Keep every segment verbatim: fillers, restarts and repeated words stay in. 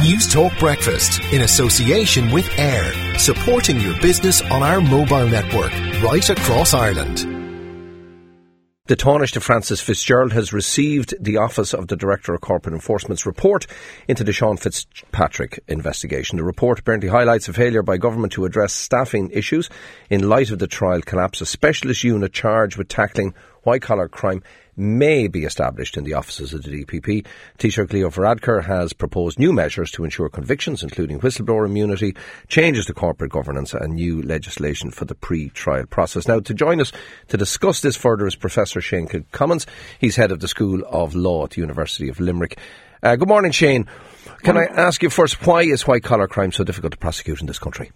News Talk Breakfast in association with AIR, supporting your business on our mobile network right across Ireland. The Taoiseach Francis Fitzgerald has received the Office of the Director of Corporate Enforcement's report into the Sean Fitzpatrick investigation. The report apparently highlights a failure by government to address staffing issues in light of the trial collapse. A specialist unit charged with tackling white-collar crime may be established in the offices of the D P P. Taoiseach Leo Varadkar has proposed new measures to ensure convictions, including whistleblower immunity, changes to corporate governance and new legislation for the pre-trial process. Now, to join us to discuss this further is Professor Shane Kilcommons. He's head of the School of Law at the University of Limerick. Uh, good morning, Shane. Can I ask you first, why is white-collar crime so difficult to prosecute in this country?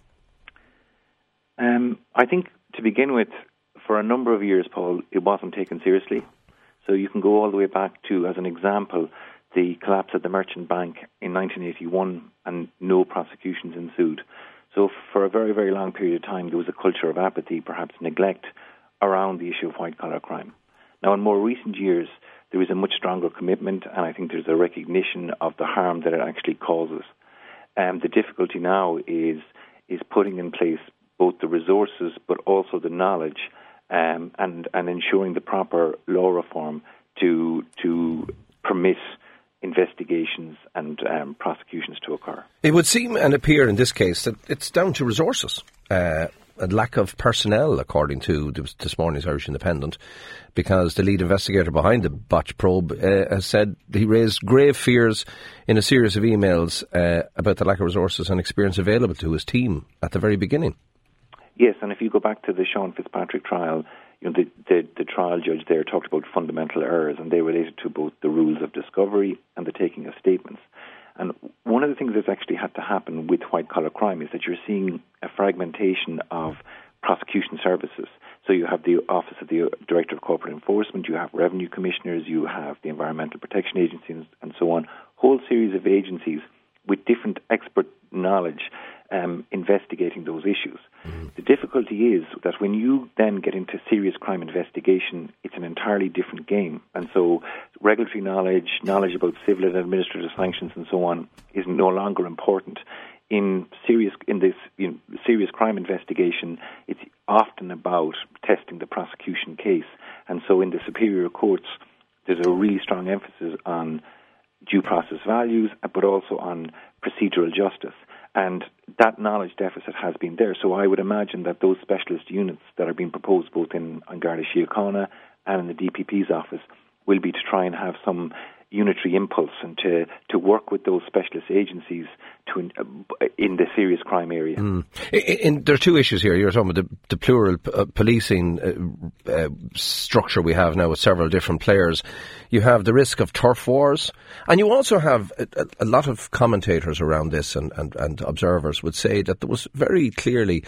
Um, I think, to begin with, for a number of years, Paul, it wasn't taken seriously. So you can go all the way back to, as an example, the collapse of the Merchant Bank in nineteen eighty-one, and no prosecutions ensued. So for a very, very long period of time, there was a culture of apathy, perhaps neglect, around the issue of white-collar crime. Now, in more recent years, there is a much stronger commitment, and I think there's a recognition of the harm that it actually causes. Um, the difficulty now is is putting in place both the resources but also the knowledge Um, and, and ensuring the proper law reform to to permit investigations and um, prosecutions to occur. It would seem and appear in this case that it's down to resources, uh, a lack of personnel, according to this morning's Irish Independent, because the lead investigator behind the botch probe uh, has said he raised grave fears in a series of emails uh, about the lack of resources and experience available to his team at the very beginning. Yes, and if you go back to the Sean Fitzpatrick trial, you know, the, the, the trial judge there talked about fundamental errors, and they related to both the rules of discovery and the taking of statements. And one of the things that's actually had to happen with white-collar crime is that you're seeing a fragmentation of prosecution services. So you have the Office of the Director of Corporate Enforcement, you have revenue commissioners, you have the Environmental Protection Agency, and so on, whole series of agencies with different expert knowledge Um, investigating those issues. Mm-hmm. The difficulty is that when you then get into serious crime investigation, it's an entirely different game. And so regulatory knowledge, knowledge about civil and administrative sanctions and so on is no longer important. In serious in this you know, serious crime investigation, it's often about testing the prosecution case. And so in the superior courts, there's a really strong emphasis on due process values, but also on procedural justice. And that knowledge deficit has been there. So I would imagine that those specialist units that are being proposed both in Garda Síochána and in the D P P's office will be to try and have some unitary impulse and to, to work with those specialist agencies to in, uh, in the serious crime area. Mm. In, in, there are two issues here. You're talking about the, the plural uh, policing uh, uh, structure we have now with several different players. You have the risk of turf wars, and you also have a, a, a lot of commentators around this and, and, and observers would say that there was very clearly,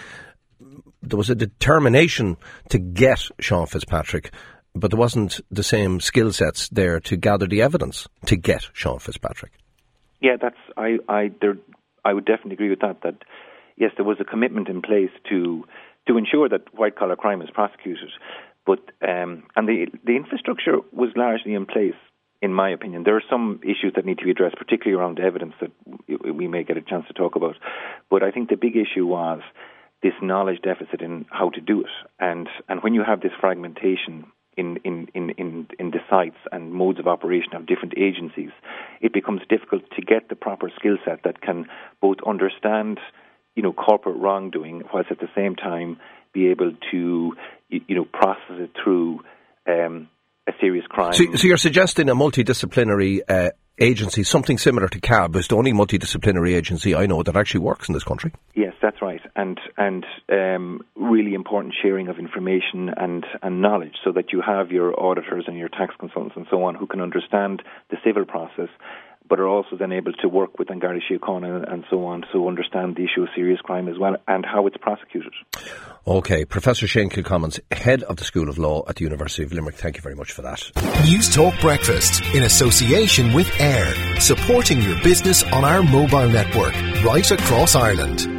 there was a determination to get Sean Fitzpatrick, but there wasn't the same skill sets there to gather the evidence to get Sean Fitzpatrick. Yeah, that's I I there I would definitely agree with that. That yes, there was a commitment in place to to ensure that white collar crime is prosecuted, but um, and the the infrastructure was largely in place. In my opinion, there are some issues that need to be addressed, particularly around evidence that we may get a chance to talk about. But I think the big issue was this knowledge deficit in how to do it, and and when you have this fragmentation In, in, in, in, in the sites and modes of operation of different agencies, it becomes difficult to get the proper skill set that can both understand, you know, corporate wrongdoing, whilst at the same time be able to, you, you know, process it through um, a serious crime. So, so you're suggesting a multidisciplinary uh, agency, something similar to C A B, is the only multidisciplinary agency I know that actually works in this country? Yes, that's right. And and um, really important sharing of information and, and knowledge, so that you have your auditors and your tax consultants and so on who can understand the civil process, but are also then able to work with Garda Síochána and so on, so understand the issue of serious crime as well and how it's prosecuted. OK, Professor Shane Kilcommons, Head of the School of Law at the University of Limerick, thank you very much for that. News Talk Breakfast in association with AIR, supporting your business on our mobile network right across Ireland.